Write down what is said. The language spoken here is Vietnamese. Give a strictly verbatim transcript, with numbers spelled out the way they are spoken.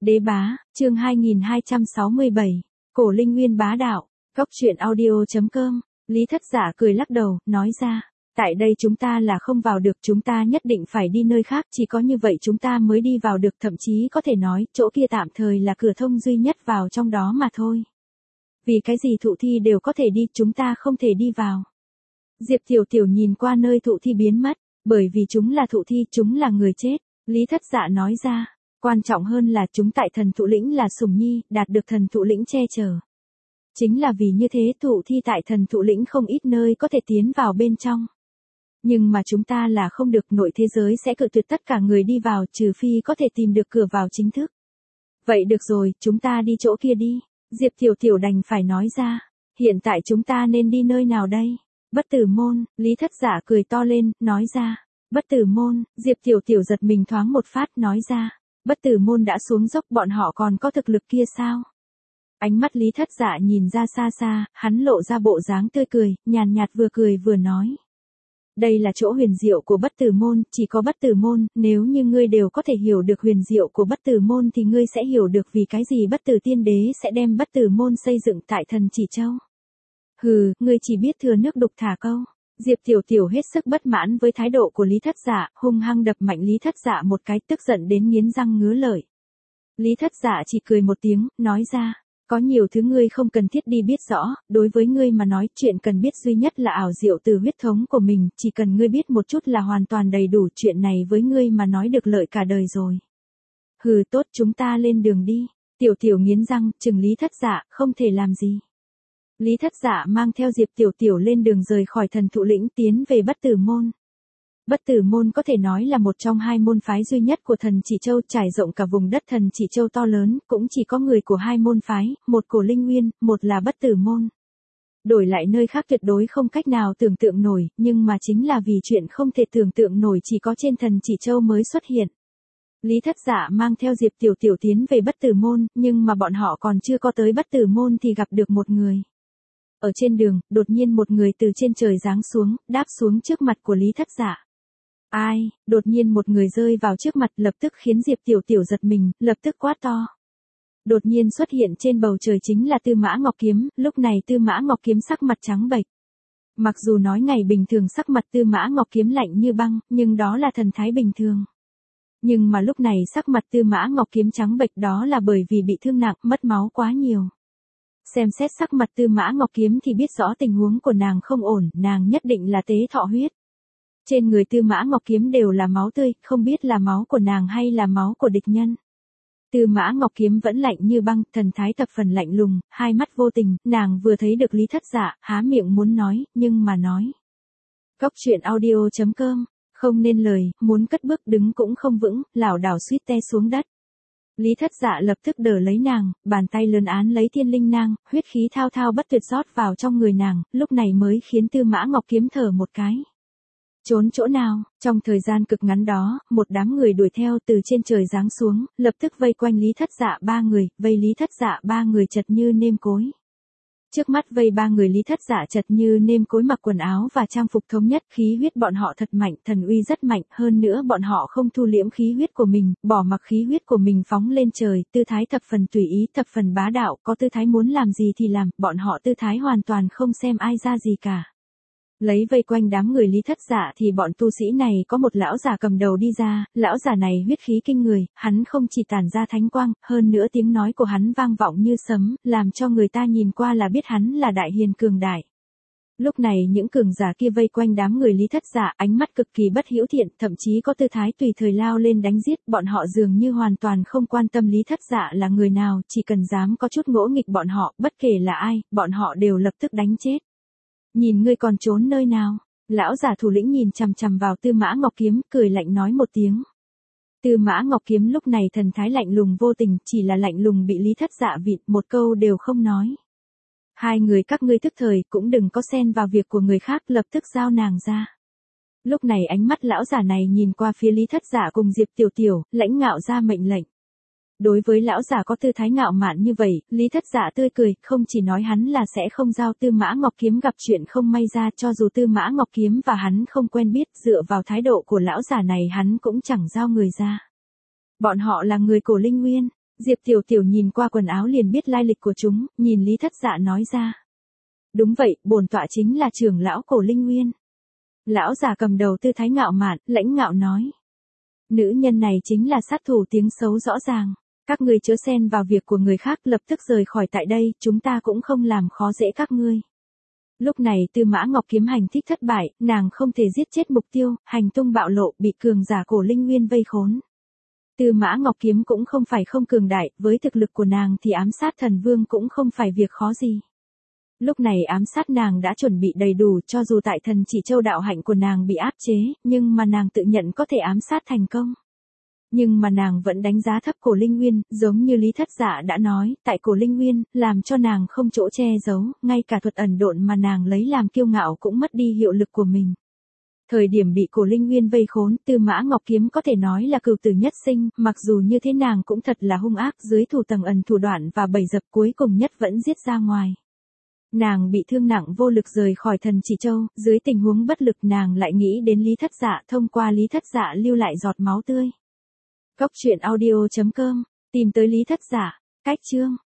Đế bá, chương hai nghìn hai trăm sáu mươi bảy, Cổ Linh Nguyên bá đạo, Cốc truyện audio chấm com, Lý Thất Dạ cười lắc đầu, nói ra, tại đây chúng ta là không vào được, chúng ta nhất định phải đi nơi khác, chỉ có như vậy chúng ta mới đi vào được, thậm chí có thể nói, chỗ kia tạm thời là cửa thông duy nhất vào trong đó mà thôi. Vì cái gì thụ thi đều có thể đi, chúng ta không thể đi vào. Diệp Tiểu Tiểu nhìn qua nơi thụ thi biến mất, bởi vì chúng là thụ thi, chúng là người chết, Lý Thất Dạ nói ra. Quan trọng hơn là chúng tại thần thụ lĩnh là sủng nhi, đạt được thần thụ lĩnh che chở. Chính là vì như thế thụ thi tại thần thụ lĩnh không ít nơi có thể tiến vào bên trong. Nhưng mà chúng ta là không được, nội thế giới sẽ cự tuyệt tất cả người đi vào, trừ phi có thể tìm được cửa vào chính thức. Vậy được rồi, chúng ta đi chỗ kia đi. Diệp Tiểu Tiểu đành phải nói ra. Hiện tại chúng ta nên đi nơi nào đây? Bất Tử Môn, Lý Thất Dạ cười to lên, nói ra. Bất Tử Môn, Diệp Tiểu Tiểu giật mình thoáng một phát, nói ra. Bất Tử Môn đã xuống dốc, bọn họ còn có thực lực kia sao? Ánh mắt Lý Thất Dạ nhìn ra xa xa, hắn lộ ra bộ dáng tươi cười, nhàn nhạt vừa cười vừa nói. Đây là chỗ huyền diệu của Bất Tử Môn, chỉ có Bất Tử Môn, nếu như ngươi đều có thể hiểu được huyền diệu của Bất Tử Môn thì ngươi sẽ hiểu được vì cái gì Bất Tử Tiên Đế sẽ đem Bất Tử Môn xây dựng tại Thần Chỉ Châu. Hừ, ngươi chỉ biết thừa nước đục thả câu. Diệp Tiểu Tiểu hết sức bất mãn với thái độ của Lý Thất Dạ, hung hăng đập mạnh Lý Thất Dạ một cái, tức giận đến nghiến răng ngứa lợi. Lý Thất Dạ chỉ cười một tiếng, nói ra, có nhiều thứ ngươi không cần thiết đi biết rõ, đối với ngươi mà nói, chuyện cần biết duy nhất là ảo diệu từ huyết thống của mình, chỉ cần ngươi biết một chút là hoàn toàn đầy đủ, chuyện này với ngươi mà nói được lợi cả đời rồi. Hừ, tốt, chúng ta lên đường đi. Tiểu Tiểu nghiến răng, chừng Lý Thất Dạ, không thể làm gì. Lý Thất Dạ mang theo Diệp Tiểu Tiểu lên đường rời khỏi thần thụ lĩnh tiến về Bất Tử Môn. Bất Tử Môn có thể nói là một trong hai môn phái duy nhất của Thần Chỉ Châu, trải rộng cả vùng đất Thần Chỉ Châu to lớn, cũng chỉ có người của hai môn phái, một Cổ Linh Nguyên, một là Bất Tử Môn. Đổi lại nơi khác tuyệt đối không cách nào tưởng tượng nổi, nhưng mà chính là vì chuyện không thể tưởng tượng nổi chỉ có trên Thần Chỉ Châu mới xuất hiện. Lý Thất Dạ mang theo Diệp Tiểu Tiểu tiến về Bất Tử Môn, nhưng mà bọn họ còn chưa có tới Bất Tử Môn thì gặp được một người. Ở trên đường, đột nhiên một người từ trên trời giáng xuống, đáp xuống trước mặt của Lý Thất Dạ. Ai, đột nhiên một người rơi vào trước mặt, lập tức khiến Diệp Tiểu Tiểu giật mình, lập tức quát to. Đột nhiên xuất hiện trên bầu trời chính là Tư Mã Ngọc Kiếm, lúc này Tư Mã Ngọc Kiếm sắc mặt trắng bệch. Mặc dù nói ngày bình thường sắc mặt Tư Mã Ngọc Kiếm lạnh như băng, nhưng đó là thần thái bình thường. Nhưng mà lúc này sắc mặt Tư Mã Ngọc Kiếm trắng bệch đó là bởi vì bị thương nặng, mất máu quá nhiều. Xem xét sắc mặt Tư Mã Ngọc Kiếm thì biết rõ tình huống của nàng không ổn, nàng nhất định là tế thọ huyết. Trên người Tư Mã Ngọc Kiếm đều là máu tươi, không biết là máu của nàng hay là máu của địch nhân. Tư Mã Ngọc Kiếm vẫn lạnh như băng, thần thái thập phần lạnh lùng, hai mắt vô tình, nàng vừa thấy được Lý Thất Dạ, há miệng muốn nói, nhưng mà nói. Cốc truyện audio chấm com, không nên lời, muốn cất bước đứng cũng không vững, lảo đảo suýt té xuống đất. Lý Thất Dạ lập tức đỡ lấy nàng, bàn tay lớn án lấy Thiên Linh Nang, huyết khí thao thao bất tuyệt rót vào trong người nàng, lúc này mới khiến Tư Mã Ngọc Kiếm thở một cái. Trốn chỗ nào? Trong thời gian cực ngắn đó, một đám người đuổi theo từ trên trời giáng xuống, lập tức vây quanh Lý Thất Dạ ba người, vây Lý Thất Dạ ba người chật như nêm cối. Trước mắt vây ba người Lý Thất Dạ chật như nêm cối, mặc quần áo và trang phục thống nhất, khí huyết bọn họ thật mạnh, thần uy rất mạnh, hơn nữa bọn họ không thu liễm khí huyết của mình, bỏ mặc khí huyết của mình phóng lên trời, tư thái thập phần tùy ý, thập phần bá đạo, có tư thái muốn làm gì thì làm, bọn họ tư thái hoàn toàn không xem ai ra gì cả. Lấy vây quanh đám người Lý Thất Dạ thì bọn tu sĩ này có một lão giả cầm đầu đi ra, lão giả này huyết khí kinh người, hắn không chỉ tản ra thánh quang, hơn nữa tiếng nói của hắn vang vọng như sấm, làm cho người ta nhìn qua là biết hắn là đại hiền cường đại. Lúc này những cường giả kia vây quanh đám người Lý Thất Dạ, ánh mắt cực kỳ bất hữu thiện, thậm chí có tư thái tùy thời lao lên đánh giết, bọn họ dường như hoàn toàn không quan tâm Lý Thất Dạ là người nào, chỉ cần dám có chút ngỗ nghịch bọn họ, bất kể là ai, bọn họ đều lập tức đánh chết. Nhìn ngươi còn trốn nơi nào? Lão giả thủ lĩnh nhìn chằm chằm vào Tư Mã Ngọc Kiếm, cười lạnh nói một tiếng. Tư Mã Ngọc Kiếm lúc này thần thái lạnh lùng vô tình, chỉ là lạnh lùng bị Lý Thất Dạ vịn, một câu đều không nói. Hai người các ngươi tức thời cũng đừng có xen vào việc của người khác, lập tức giao nàng ra. Lúc này ánh mắt lão giả này nhìn qua phía Lý Thất Dạ cùng Diệp Tiểu Tiểu, lãnh ngạo ra mệnh lệnh. Đối với lão giả có tư thái ngạo mạn như vậy, Lý Thất Dạ tươi cười, không chỉ nói hắn là sẽ không giao Tư Mã Ngọc Kiếm gặp chuyện không may ra, cho dù Tư Mã Ngọc Kiếm và hắn không quen biết, dựa vào thái độ của lão giả này hắn cũng chẳng giao người ra. Bọn họ là người Cổ Linh Nguyên. Diệp Tiểu Tiểu nhìn qua quần áo liền biết lai lịch của chúng, nhìn Lý Thất Dạ nói ra. Đúng vậy, bổn tọa chính là trưởng lão Cổ Linh Nguyên. Lão già cầm đầu tư thái ngạo mạn, lãnh ngạo nói. Nữ nhân này chính là sát thủ tiếng xấu rõ ràng. Các ngươi chớ xen vào việc của người khác, lập tức rời khỏi tại đây, chúng ta cũng không làm khó dễ các ngươi. Lúc này Tư Mã Ngọc Kiếm hành thích thất bại, nàng không thể giết chết mục tiêu, hành tung bạo lộ, bị cường giả Cổ Linh Nguyên vây khốn. Tư Mã Ngọc Kiếm cũng không phải không cường đại, với thực lực của nàng thì ám sát thần vương cũng không phải việc khó gì. Lúc này ám sát nàng đã chuẩn bị đầy đủ, cho dù tại Thần Chỉ Châu đạo hạnh của nàng bị áp chế, nhưng mà nàng tự nhận có thể ám sát thành công. Nhưng mà nàng vẫn đánh giá thấp Cổ Linh Nguyên, giống như Lý Thất Dạ đã nói, tại Cổ Linh Nguyên, làm cho nàng không chỗ che giấu, ngay cả thuật ẩn độn mà nàng lấy làm kiêu ngạo cũng mất đi hiệu lực của mình. Thời điểm bị Cổ Linh Nguyên vây khốn, Tư Mã Ngọc Kiếm có thể nói là cửu tử nhất sinh, mặc dù như thế nàng cũng thật là hung ác, dưới thủ tầng ẩn thủ đoạn và bẫy dập cuối cùng nhất vẫn giết ra ngoài. Nàng bị thương nặng vô lực rời khỏi Thần Chỉ Châu, dưới tình huống bất lực nàng lại nghĩ đến Lý Thất Dạ, thông qua Lý Thất Dạ lưu lại giọt máu tươi. Cốc truyện audio chấm com, tìm tới Lý Thất Dạ, cách chương.